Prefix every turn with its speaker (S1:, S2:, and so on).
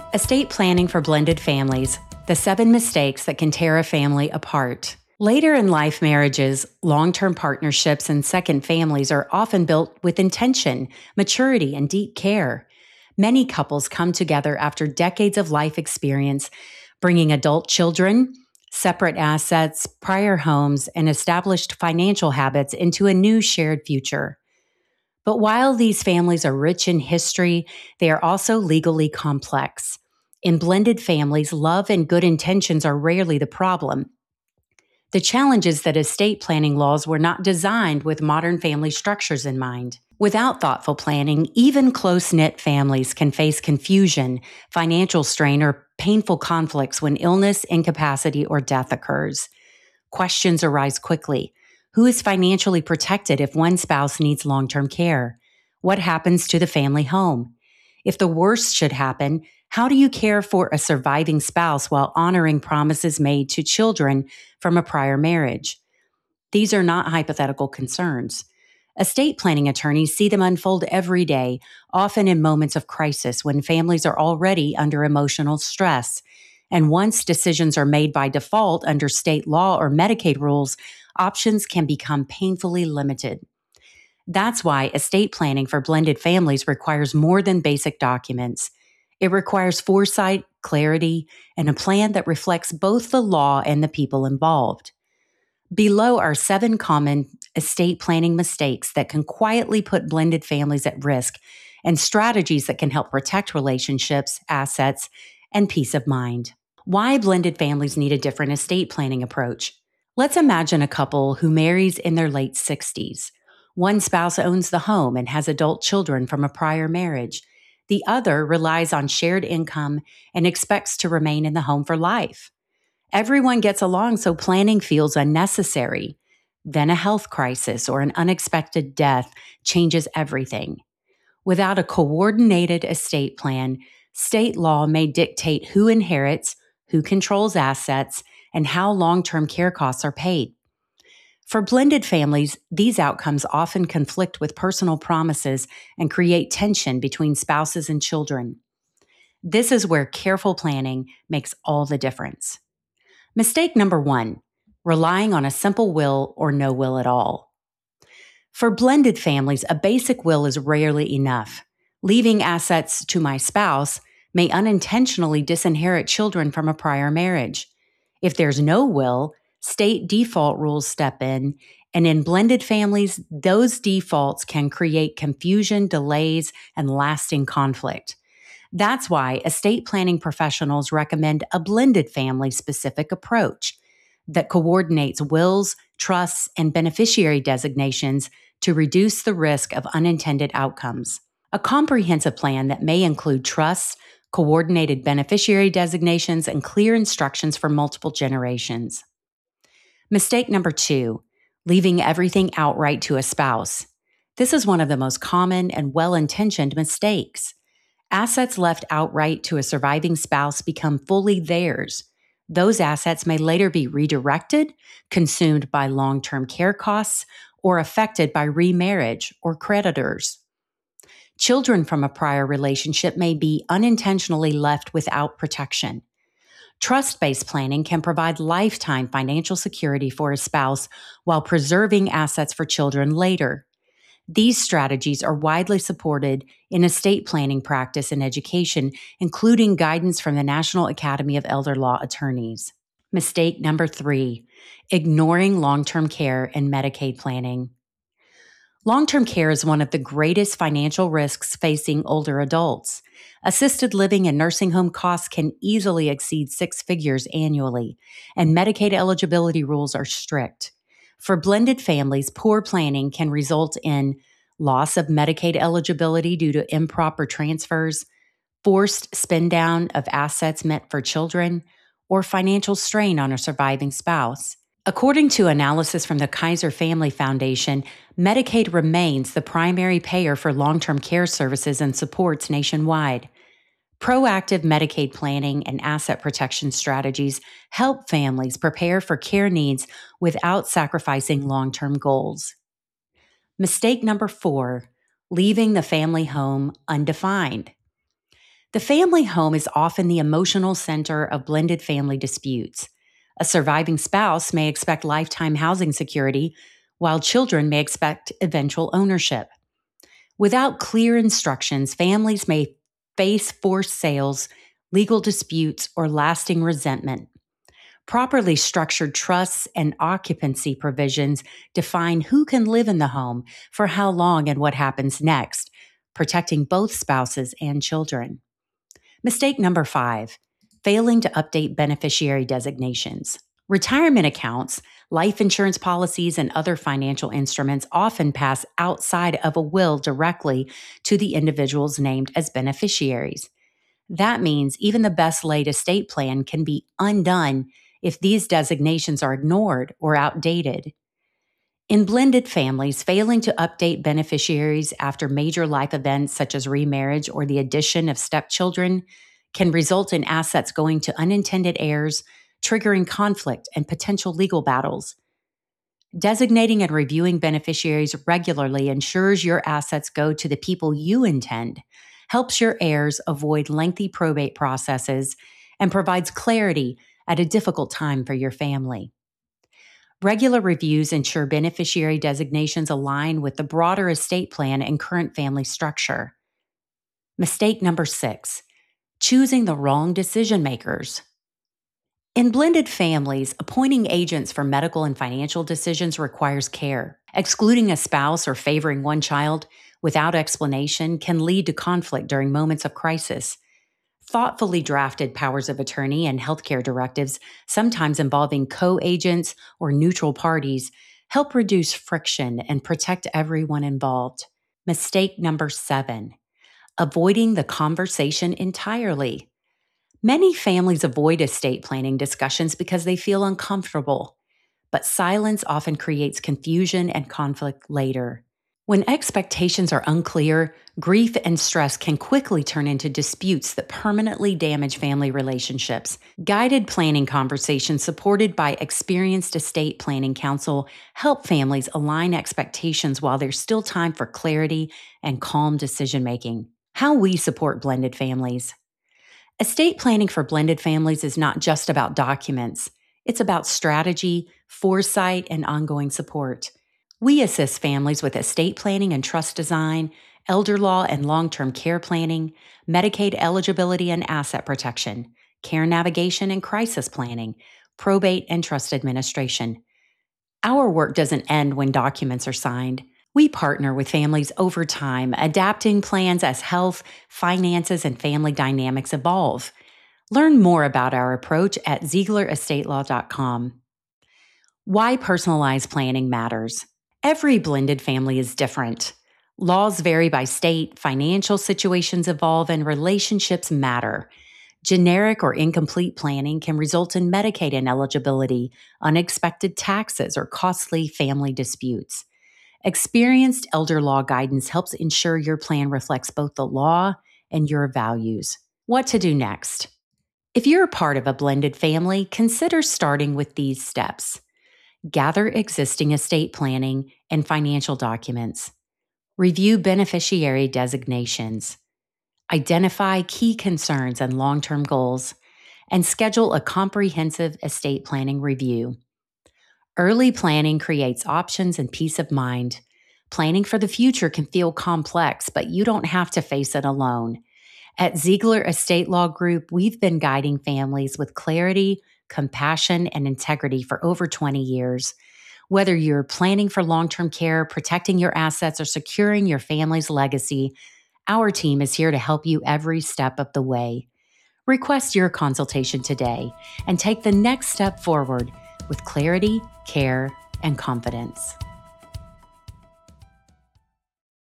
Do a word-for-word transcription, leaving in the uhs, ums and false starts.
S1: Estate planning for blended families, the seven mistakes that can tear a family apart. Later in life marriages, long-term partnerships, and second families are often built with intention, maturity, and deep care. Many couples come together after decades of life experience, bringing adult children, separate assets, prior homes, and established financial habits into a new shared future. But while these families are rich in history, they are also legally complex. In blended families, love and good intentions are rarely the problem. The challenge is that estate planning laws were not designed with modern family structures in mind. Without thoughtful planning, even close-knit families can face confusion, financial strain, or painful conflicts when illness, incapacity, or death occurs. Questions arise quickly. Who is financially protected if one spouse needs long-term care? What happens to the family home? If the worst should happen, how do you care for a surviving spouse while honoring promises made to children from a prior marriage? These are not hypothetical concerns. Estate planning attorneys see them unfold every day, often in moments of crisis when families are already under emotional stress. And once decisions are made by default under state law or Medicaid rules, options can become painfully limited. That's why estate planning for blended families requires more than basic documents. It requires foresight, clarity, and a plan that reflects both the law and the people involved. Below are seven common estate planning mistakes that can quietly put blended families at risk, and strategies that can help protect relationships, assets, and peace of mind. Why blended families need a different estate planning approach. Let's imagine a couple who marries in their late sixties. One spouse owns the home and has adult children from a prior marriage. The other relies on shared income and expects to remain in the home for life. Everyone gets along, so planning feels unnecessary. Then a health crisis or an unexpected death changes everything. Without a coordinated estate plan, state law may dictate who inherits, who controls assets, and how long-term care costs are paid. For blended families, these outcomes often conflict with personal promises and create tension between spouses and children. This is where careful planning makes all the difference. Mistake number one, relying on a simple will or no will at all. For blended families, a basic will is rarely enough. Leaving assets to my spouse may unintentionally disinherit children from a prior marriage. If there's no will, state default rules step in, and in blended families, those defaults can create confusion, delays, and lasting conflict. That's why estate planning professionals recommend a blended family-specific approach that coordinates wills, trusts, and beneficiary designations to reduce the risk of unintended outcomes. A comprehensive plan that may include trusts, coordinated beneficiary designations, and clear instructions for multiple generations. Mistake number two, leaving everything outright to a spouse. This is one of the most common and well-intentioned mistakes. Assets left outright to a surviving spouse become fully theirs. Those assets may later be redirected, consumed by long-term care costs, or affected by remarriage or creditors. Children from a prior relationship may be unintentionally left without protection. Trust-based planning can provide lifetime financial security for a spouse while preserving assets for children later. These strategies are widely supported in estate planning practice and education, including guidance from the National Academy of Elder Law Attorneys. Mistake number three, ignoring long-term care and Medicaid planning. Long-term care is one of the greatest financial risks facing older adults. Assisted living and nursing home costs can easily exceed six figures annually, and Medicaid eligibility rules are strict. For blended families, poor planning can result in loss of Medicaid eligibility due to improper transfers, forced spin-down of assets meant for children, or financial strain on a surviving spouse. According to analysis from the Kaiser Family Foundation, Medicaid remains the primary payer for long-term care services and supports nationwide. Proactive Medicaid planning and asset protection strategies help families prepare for care needs without sacrificing long-term goals. Mistake number four, leaving the family home undefined. The family home is often the emotional center of blended family disputes. A surviving spouse may expect lifetime housing security, while children may expect eventual ownership. Without clear instructions, families may face forced sales, legal disputes, or lasting resentment. Properly structured trusts and occupancy provisions define who can live in the home, for how long, and what happens next, protecting both spouses and children. Mistake number five, failing to update beneficiary designations. Retirement accounts, life insurance policies, and other financial instruments often pass outside of a will directly to the individuals named as beneficiaries. That means even the best laid estate plan can be undone if these designations are ignored or outdated. In blended families, failing to update beneficiaries after major life events such as remarriage or the addition of stepchildren can result in assets going to unintended heirs, triggering conflict and potential legal battles. Designating and reviewing beneficiaries regularly ensures your assets go to the people you intend, helps your heirs avoid lengthy probate processes, and provides clarity at a difficult time for your family. Regular reviews ensure beneficiary designations align with the broader estate plan and current family structure. Mistake number six, choosing the wrong decision makers. In blended families, appointing agents for medical and financial decisions requires care. Excluding a spouse or favoring one child without explanation can lead to conflict during moments of crisis. Thoughtfully drafted powers of attorney and healthcare directives, sometimes involving co-agents or neutral parties, help reduce friction and protect everyone involved. Mistake number seven, avoiding the conversation entirely. Many families avoid estate planning discussions because they feel uncomfortable, but silence often creates confusion and conflict later. When expectations are unclear, grief and stress can quickly turn into disputes that permanently damage family relationships. Guided planning conversations supported by experienced estate planning counsel help families align expectations while there's still time for clarity and calm decision-making. How we support blended families. Estate planning for blended families is not just about documents. It's about strategy, foresight, and ongoing support. We assist families with estate planning and trust design, elder law and long-term care planning, Medicaid eligibility and asset protection, care navigation and crisis planning, probate and trust administration. Our work doesn't end when documents are signed. We partner with families over time, adapting plans as health, finances, and family dynamics evolve. Learn more about our approach at ziegler estate law dot com. Why personalized planning matters. Every blended family is different. Laws vary by state, financial situations evolve, and relationships matter. Generic or incomplete planning can result in Medicaid ineligibility, unexpected taxes, or costly family disputes. Experienced elder law guidance helps ensure your plan reflects both the law and your values. What to do next? If you're a part of a blended family, consider starting with these steps. Gather existing estate planning and financial documents. Review beneficiary designations. Identify key concerns and long-term goals, and schedule a comprehensive estate planning review. Early planning creates options and peace of mind. Planning for the future can feel complex, but you don't have to face it alone. At Ziegler Estate Law Group, we've been guiding families with clarity, compassion, and integrity for over twenty years. Whether you're planning for long-term care, protecting your assets, or securing your family's legacy, our team is here to help you every step of the way. Request your consultation today and take the next step forward with clarity, care, and confidence.